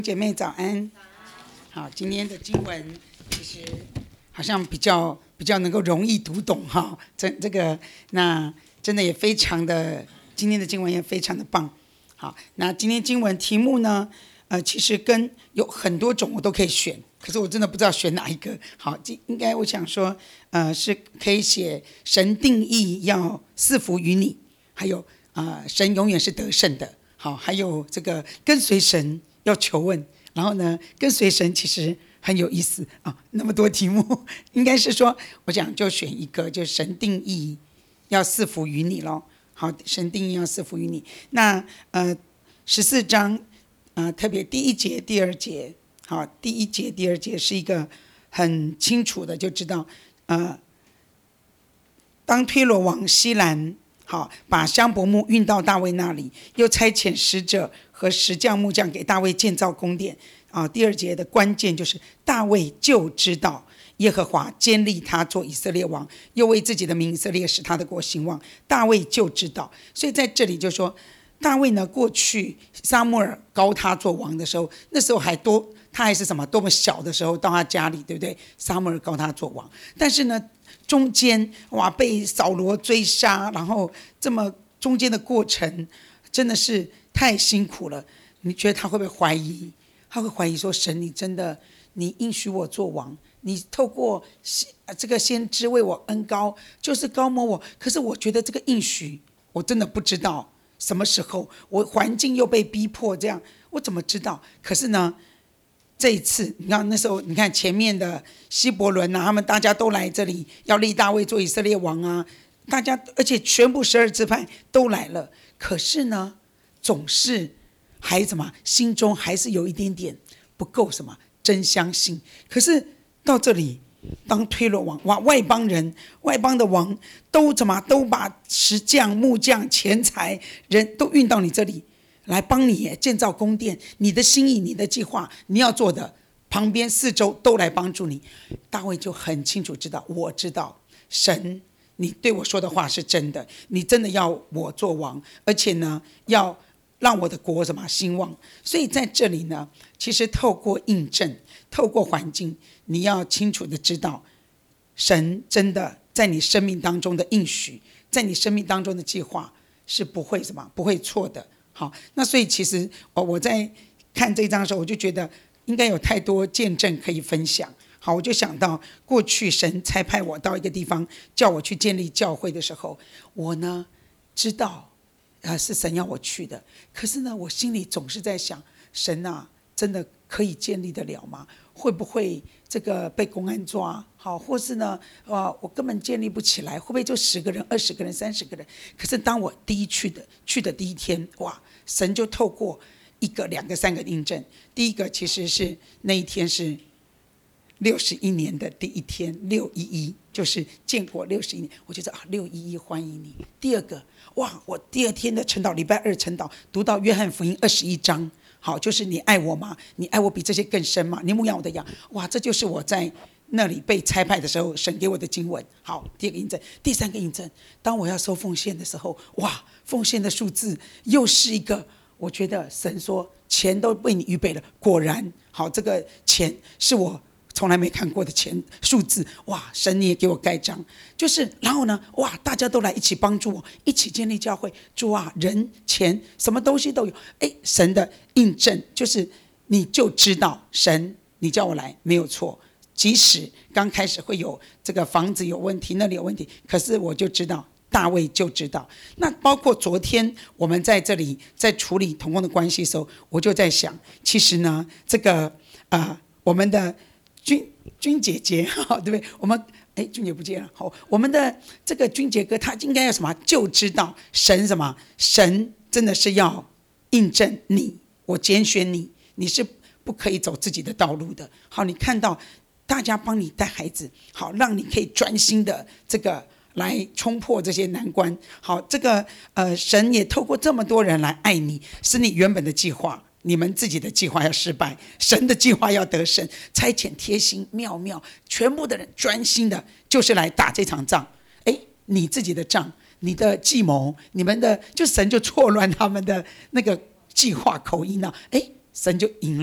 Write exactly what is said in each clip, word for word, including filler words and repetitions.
姐妹早安。好，今天的经文其实好像比较比较能够容易读懂哈。这这个那真的也非常的，今天的经文也非常的棒。好，那今天经文题目呢，呃，其实跟有很多种我都可以选，可是我真的不知道选哪一个。好，应该我想说，呃，是可以写神定义要赐福于你，还有呃，神永远是得胜的。好，还有这个跟随神要求问，然后呢，跟随神其实很有意思啊。那么多题目，应该是说，我想就选一个，就神定义要赐福于你咯。好，神定义要赐福于你。那呃，十四章呃，特别第一节、第二节，好，第一节、第二节是一个很清楚的，就知道呃，当推罗王西兰。好，把香柏木运到大卫那里，又差遣使者和石匠木匠给大卫建造宫殿。啊，第二节的关键就是大卫就知道耶和华坚立他做以色列王，又为自己的名以色列使他的国兴旺。大卫就知道，所以在这里就说，大卫呢，过去撒母耳膏他做王的时候，那时候还多，他还是什么多么小的时候到他家里，对不对？撒母耳膏他做王，但是呢。中间哇被扫罗追杀，然后这么中间的过程真的是太辛苦了。你觉得他会不会怀疑？他会怀疑说：神，你真的你应许我做王，你透过这个先知为我恩膏，就是膏抹我。可是我觉得这个应许，我真的不知道什么时候，我环境又被逼迫，这样我怎么知道？可是呢？这一次，你看那时候，你看前面的希伯伦啊，他们大家都来这里要立大卫做以色列王啊，大家而且全部十二支派都来了。可是呢，总是还什么，心中还是有一点点不够什么真相信。可是到这里，当推罗王哇，外邦人、外邦的王都怎么都把石匠、木匠、钱财人都运到你这里。来帮你建造宫殿，你的心意、你的计划，你要做的，旁边四周都来帮助你。大卫就很清楚知道，我知道神，你对我说的话是真的，你真的要我做王，而且呢，要让我的国什么兴旺。所以在这里呢，其实透过印证，透过环境，你要清楚的知道，神真的在你生命当中的应许，在你生命当中的计划是不会什么不会错的。好，那所以其实我在看这一章的时候，我就觉得应该有太多见证可以分享。好，我就想到过去神差派我到一个地方，叫我去建立教会的时候，我呢知道，呃，是神要我去的。可是呢，我心里总是在想，神啊，真的可以建立得了吗？会不会这个被公安抓？好，或是呢，呃，我根本建立不起来，会不会就十个人、二十个人、三十个人？可是当我第一去的去的第一天，哇，神就透过一个、两个、三个印证。第一个其实是那一天是六十一年的第一天，六一一就是建国六十一年，我觉得啊，六一一欢迎你。第二个，哇，我第二天的晨祷，礼拜二晨祷读到约翰福音二十一章。好，就是你爱我吗？你爱我比这些更深吗？你牧养我的羊。哇，这就是我在那里被差派的时候，神给我的经文。好，第二个印证，第三个印证，当我要收奉献的时候，哇，奉献的数字又是一个，我觉得神说钱都为你预备了。果然，好，这个钱是我从来没看过的钱数字，哇！神你也给我盖章，就是然后呢，哇！大家都来一起帮助我，一起建立教会。主啊，人钱什么东西都有，哎，神的印证就是你就知道神，你叫我来没有错。即使刚开始会有这个房子有问题，那里有问题，可是我就知道。大卫就知道。那包括昨天我们在这里在处理同工的关系的时候，我就在想，其实呢，这个呃，我们的。君君姐姐，对不对？我们哎，君姐不见了。好，我们的这个君姐哥，他应该要什么？就知道神什么？神真的是要印证你，我拣选你，你是不可以走自己的道路的。好，你看到大家帮你带孩子，好，让你可以专心的这个来冲破这些难关。好，这个呃，神也透过这么多人来爱你，是你原本的计划。你们自己的计划要失败，神的计划要得胜，差遣贴心妙妙，全部的人专心的就是来打这场仗。哎，你自己的仗，你的计谋，你们的就神就错乱他们的那个计划口音了，哎，神就赢了。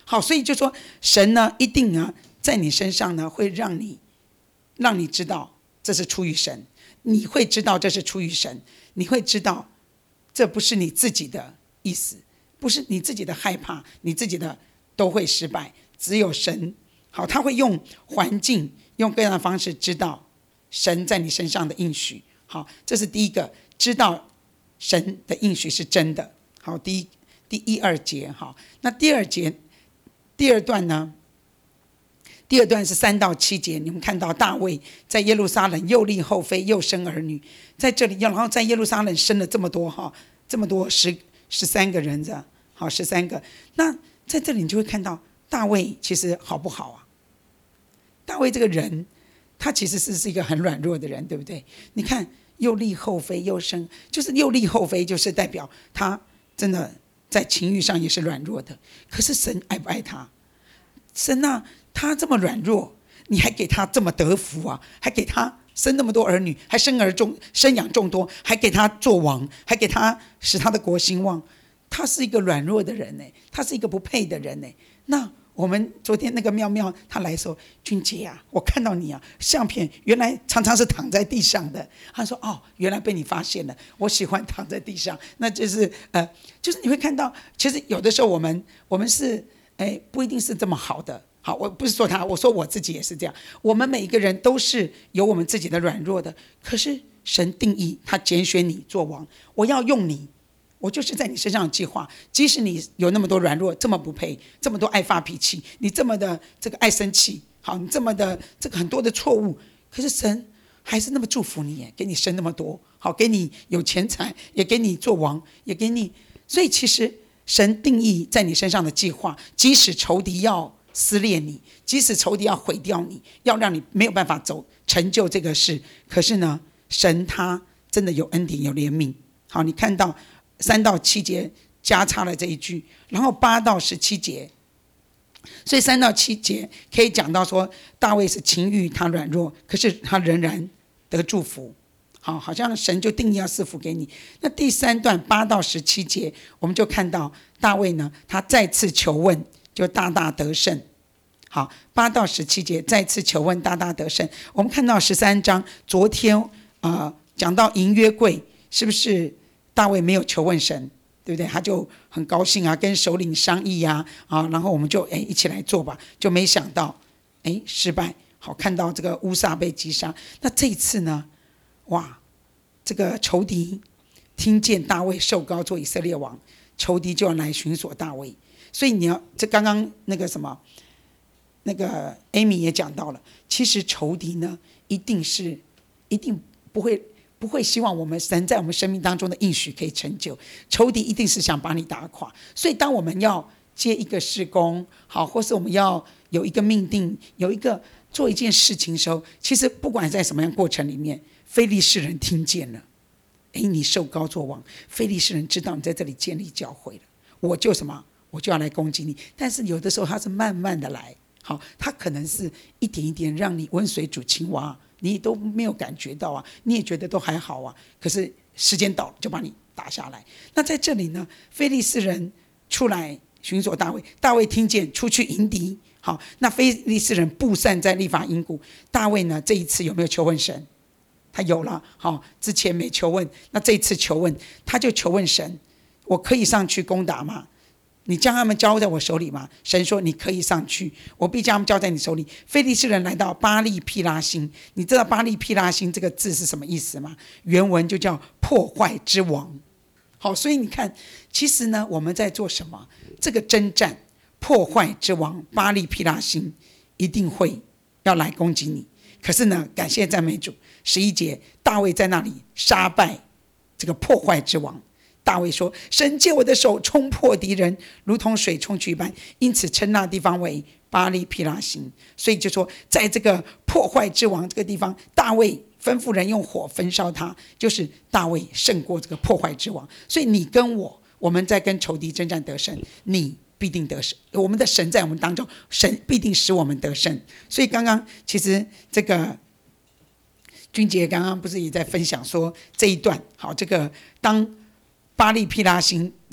好，所以就说神呢一定啊在你身上呢会让你让你知道这是出于神，你会知道这是出于神，你会知道这不是你自己的意思，不是你自己的害怕，你自己的都会失败，只有神。好，他会用环境用各样的方式知道神在你身上的应许。好，这是第一个，知道神的应许是真的。好，第一第一二节。好，那第二节第二段呢？第二段是三到七节，你们看到大卫在耶路撒冷又立后妃，又生儿女，在这里，然后在耶路撒冷生了这么多哈，这么多十十三个人的，好十三个。那在这里你就会看到大卫其实好不好啊？大卫这个人，他其实是是一个很软弱的人，对不对？你看又立后妃又生，就是又立后妃，就是代表他真的在情欲上也是软弱的。可是神爱不爱他？神啊，他这么软弱，你还给他这么得福啊，还给他生那么多儿女，还生儿众生养众多，还给他做王，还给他使他的国兴旺。他是一个软弱的人呢，他是一个不配的人呢。那我们昨天那个妙妙他来说，君姐啊，我看到你啊，相片原来常常是躺在地上的。他说哦，原来被你发现了，我喜欢躺在地上。那就是呃，就是你会看到，其实有的时候我们我们是哎不一定是这么好的。好，我不是说他，我说我自己也是这样。我们每一个人都是有我们自己的软弱的，可是神定义他拣选你做王，我要用你，我就是在你身上的计划。即使你有那么多软弱，这么不配，这么多爱发脾气，你这么的这个爱生气，好，你这么的这个很多的错误，可是神还是那么祝福你耶，给你生那么多，好，给你有钱财，也给你做王，也给你。所以其实神定义在你身上的计划，即使仇敌要撕裂你，即使仇敌要毁掉你，要让你没有办法走成就这个事，可是呢，神他真的有恩典有怜悯。好，你看到三到七节加插了这一句，然后八到十七节，所以三到七节可以讲到说，大卫是情欲他软弱，可是他仍然得祝福。好，好像神就定义要赐福给你。那第三段八到十七节，我们就看到大卫呢，他再次求问，就大大得胜。好，八到十七节再次求问，大大得胜。我们看到十三章，昨天呃讲到银约柜，是不是大卫没有求问神，对不对？他就很高兴啊，跟首领商议啊，啊，然后我们就哎一起来做吧，就没想到哎失败。好，看到这个乌撒被击杀。那这一次呢，哇，这个仇敌听见大卫受膏做以色列王，仇敌就要来寻索大卫。所以你要，这刚刚那个什么，那个 Amy 也讲到了，其实仇敌呢，一定是一定不会不会希望我们神在我们生命当中的应许可以成就，仇敌一定是想把你打垮。所以当我们要接一个事工，好，或是我们要有一个命定，有一个做一件事情的时候，其实不管在什么样过程里面，非利士人听见了，哎，你受膏作王，非利士人知道你在这里建立教会了，我就什么？我就要来攻击你。但是有的时候他是慢慢的来，好，他可能是一点一点让你温水煮青蛙，你都没有感觉到啊，你也觉得都还好啊，可是时间到了就把你打下来。那在这里呢，非利士人出来寻索大卫，大卫听见出去迎敌。好，那非利士人布散在利乏音谷，大卫呢这一次有没有求问神？他有了，好，之前没求问，那这一次求问，他就求问神，我可以上去攻打吗？你将他们交在我手里吗？神说你可以上去，我必将他们交在你手里。非利士人来到巴利毗拉星，你知道巴利毗拉星这个字是什么意思吗？原文就叫破坏之王。好，所以你看，其实呢我们在做什么？这个征战，破坏之王巴利毗拉星一定会要来攻击你。可是呢，感谢赞美主，十一节大卫在那里杀败这个破坏之王。大卫说，神借我的手冲破敌人，如同水冲去一般，因此称那地方为巴利毗拉星。所以就说在这个破坏之王这个地方，大卫吩咐人用火焚烧他，就是大卫胜过这个破坏之王。所以你跟我，我们在跟仇敌征战得胜，你必定得胜。我们的神在我们当中，神必定使我们得胜。所以刚刚其实这个君杰刚刚不是也在分享说这一段，好，这个当巴利毗拉星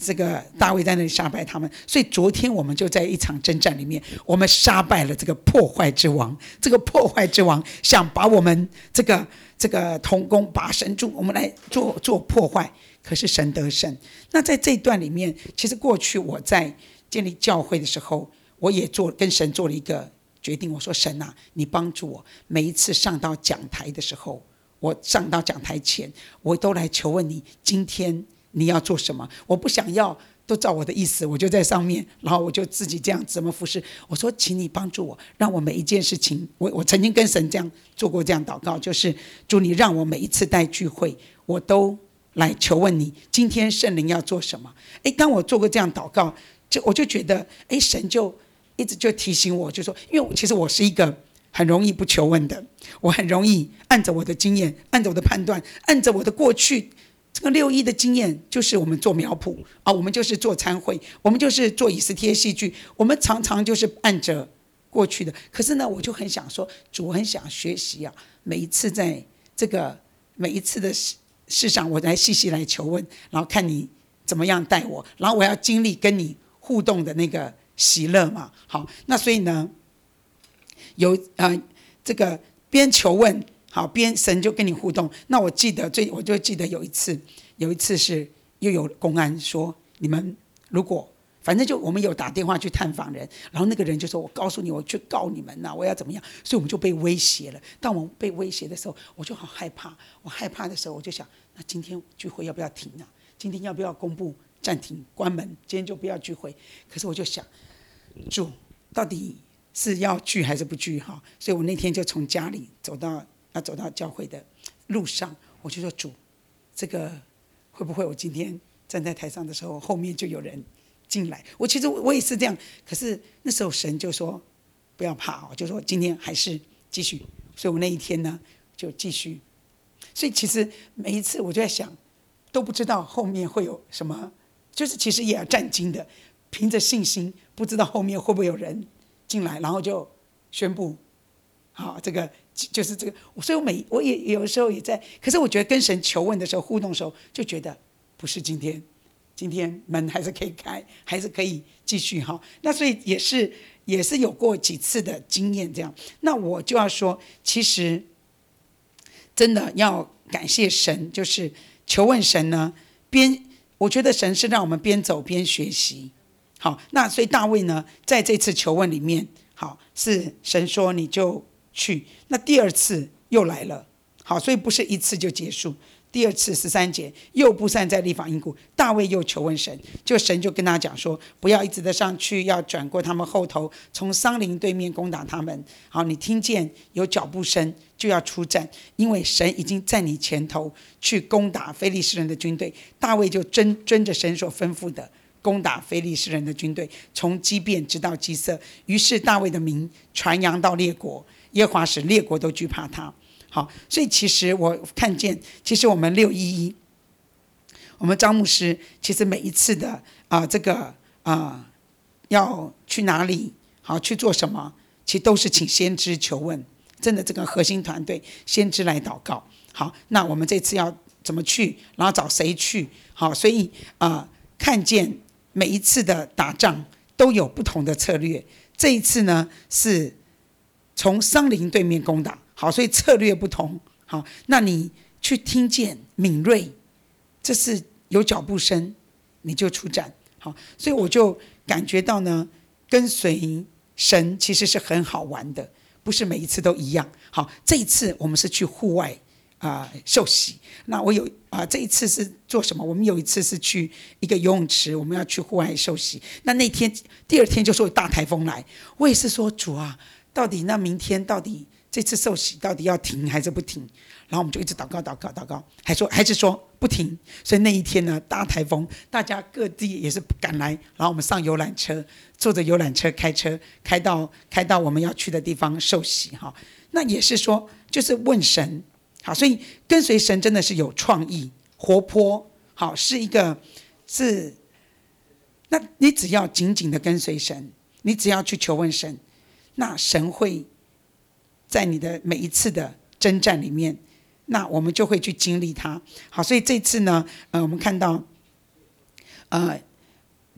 这个大卫在那里杀败他们，所以昨天我们就在一场征战里面，我们杀败了这个破坏之王。这个破坏之王想把我们这个这个同工把神住，我们来做做破坏，可是神得胜。那在这一段里面，其实过去我在建立教会的时候，我也做跟神做了一个决定，我说神啊，你帮助我，每一次上到讲台的时候，我上到讲台前，我都来求问你，今天你要做什么？我不想要都照我的意思，我就在上面，然后我就自己这样怎么服侍。我说请你帮助我，让我每一件事情，我我曾经跟神这样做过这样祷告，就是主你让我每一次带聚会，我都来求问你，今天圣灵要做什么？诶，当我做过这样祷告，就我就觉得，诶，神就一直就提醒我，就说，因为其实我是一个很容易不求问的，我很容易按着我的经验，按着我的判断，按着我的过去。这个六一的经验就是我们做苗圃啊，我们就是做餐会，我们就是做以斯帖戏剧，我们常常就是按着过去的。可是呢，我就很想说，主很想学习啊，每一次在这个每一次的事事上，我来细细来求问，然后看你怎么样带我，然后我要经历跟你互动的那个喜乐嘛。好，那所以呢，有呃这个边求问。好，边神就跟你互动。那我记得最，我就记得有一次，有一次是又有公安说，你们如果反正就我们有打电话去探访人，然后那个人就说，我告诉你，我去告你们呐、啊，我要怎么样？所以我们就被威胁了。当我们被威胁的时候，我就好害怕。我害怕的时候，我就想，那今天聚会要不要停啊？今天要不要公布暂停关门？今天就不要聚会。可是我就想，主到底是要聚还是不聚哈？所以我那天就从家里走到。要走到教会的路上，我就说主，这个会不会我今天站在台上的时候，后面就有人进来？我其实我也是这样，可是那时候神就说不要怕，就说今天还是继续。所以我那一天呢就继续。所以其实每一次我就在想，都不知道后面会有什么，就是其实也要战兢的，凭着信心，不知道后面会不会有人进来，然后就宣布。好，这个就是这个，所以我每我也有时候也在，可是我觉得跟神求问的时候、互动的时候，就觉得不是今天，今天门还是可以开，还是可以继续哈。那所以也是也是有过几次的经验这样。那我就要说，其实真的要感谢神，就是求问神呢，边我觉得神是让我们边走边学习。好，那所以大卫呢，在这次求问里面，好是神说你就。去，那第二次又来了，好，所以不是一次就结束。第二次十三节，又布散在利法因谷，大卫又求问神，就神就跟他讲说，不要一直的上去，要转过他们后头，从桑林对面攻打他们。好，你听见有脚步声，就要出战，因为神已经在你前头去攻打非利士人的军队。大卫就遵遵着神所吩咐的。攻打非利士人的军队，从基遍直到基色。于是大卫的名传扬到列国，耶和华使列国都惧怕他。好，所以其实我看见，其实我们六一一，我们张牧师其实每一次的啊、呃、这个啊、呃、要去哪里，好去做什么，其实都是请先知求问，真的这个核心团队先知来祷告。好，那我们这次要怎么去，然后找谁去？好，所以啊、呃、看见。每一次的打仗都有不同的策略，这一次呢是从桑林对面攻打，好，所以策略不同。好，那你去听见敏锐，这是有脚步声，你就出战。好，所以我就感觉到呢，跟随神其实是很好玩的，不是每一次都一样。好，这一次我们是去户外。啊、呃，受洗。那我有啊、呃，这一次是做什么？我们有一次是去一个游泳池，我们要去户外受洗。那那天第二天就说有大台风来，我也是说主啊，到底那明天到底这次受洗到底要停还是不停？然后我们就一直祷告祷告祷告，还说还是说不停。所以那一天呢，大台风，大家各地也是赶来，然后我们上游览车，坐着游览车开车开到开到我们要去的地方受洗哈。那也是说，就是问神。好，所以跟随神真的是有创意、活泼，好，是一个是，那你只要紧紧的跟随神，你只要去求问神，那神会在你的每一次的征战里面，那我们就会去经历它。好，所以这次呢，呃，我们看到，呃，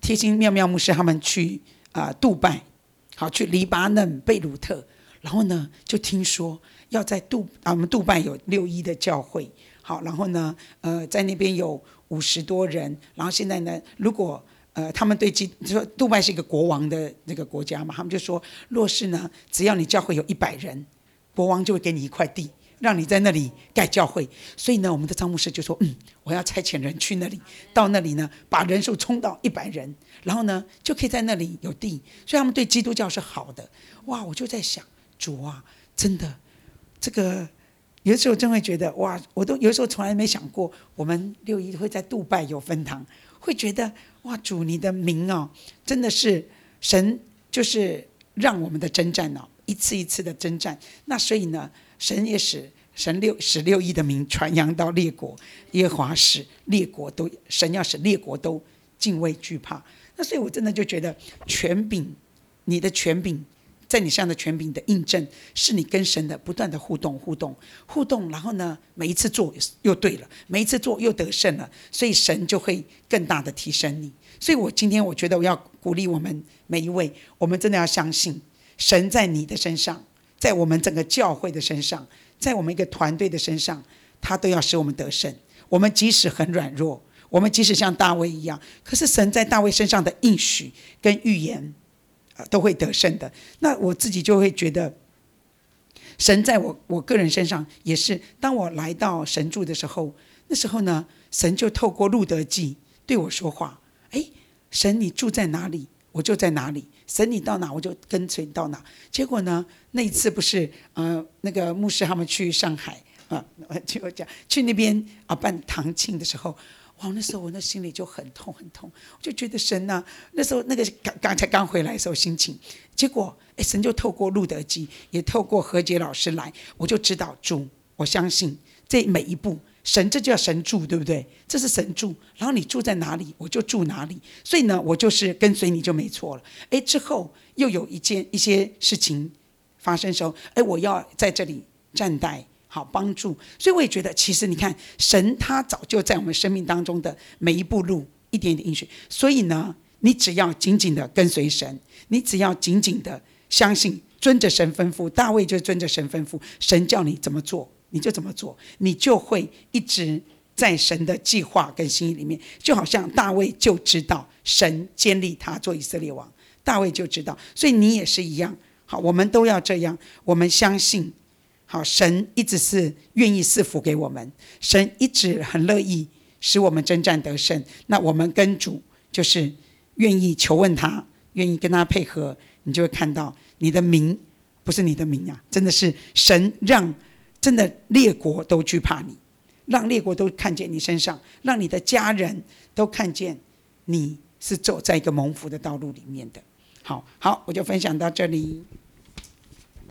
贴心妙妙牧师他们去啊、呃、杜拜，好去黎巴嫩贝鲁特，然后呢就听说要在杜啊我们杜拜有六一的教会，好，然后呢呃在那边有五十多人，然后现在呢如果呃他们对基说杜拜是一个国王的那个国家嘛，他们就说若是呢只要你教会有一百人，国王就会给你一块地，让你在那里盖教会。所以呢我们的张牧师就说嗯，我要差遣人去那里，到那里呢把人数冲到一百人，然后呢就可以在那里有地。所以他们对基督教是好的。哇，我就在想主啊，真的这个有的时候真会觉得哇，我都有的时候从来没想过我们六一会在杜拜有分堂，会觉得哇，主你的名哦，真的是神就是让我们的征战哦一次一次的征战。那所以呢神也使神六使六一的名传扬到列国，耶和华使列国都神要使列国都敬畏惧怕。那所以我真的就觉得权柄，你的权柄在你身上的权柄的印证，是你跟神的不断的互动互动互动，然后呢每一次做又对了，每一次做又得胜了，所以神就会更大的提升你。所以我今天我觉得我要鼓励我们每一位，我们真的要相信神在你的身上，在我们整个教会的身上，在我们一个团队的身上，他都要使我们得胜。我们即使很软弱，我们即使像大卫一样，可是神在大卫身上的应许跟预言都会得胜的。那我自己就会觉得神在我我个人身上也是，当我来到神住的时候，那时候呢神就透过路德记对我说话。哎，神你住在哪里我就在哪里，神你到哪我就跟随你到哪。结果呢那一次不是呃那个牧师他们去上海啊，就讲去那边啊办堂庆的时候，哇，那时候我那心里就很痛很痛，我就觉得神啊，那时候那个刚刚才刚回来的时候心情，结果哎神就透过路德基，也透过何洁老师来，我就知道主，我相信这每一步神，这就叫神住，对不对？这是神住，然后你住在哪里我就住哪里，所以呢我就是跟随你就没错了。哎，之后又有一件一些事情发生的时候，哎，我要在这里站待好帮助。所以我也觉得其实你看神他早就在我们生命当中的每一步路一点一点应许，所以呢你只要紧紧的跟随神，你只要紧紧的相信，遵着神吩咐，大卫就遵着神吩咐，神叫你怎么做你就怎么做，你就会一直在神的计划跟心意里面。就好像大卫就知道神建立他做以色列王，大卫就知道，所以你也是一样。好，我们都要这样，我们相信好，神一直是愿意赐福给我们，神一直很乐意使我们征战得胜。那我们跟主就是愿意求问他，愿意跟他配合，你就会看到你的名不是你的名啊，真的是神让真的列国都惧怕你，让列国都看见你身上，让你的家人都看见你是走在一个蒙福的道路里面的。好好，我就分享到这里。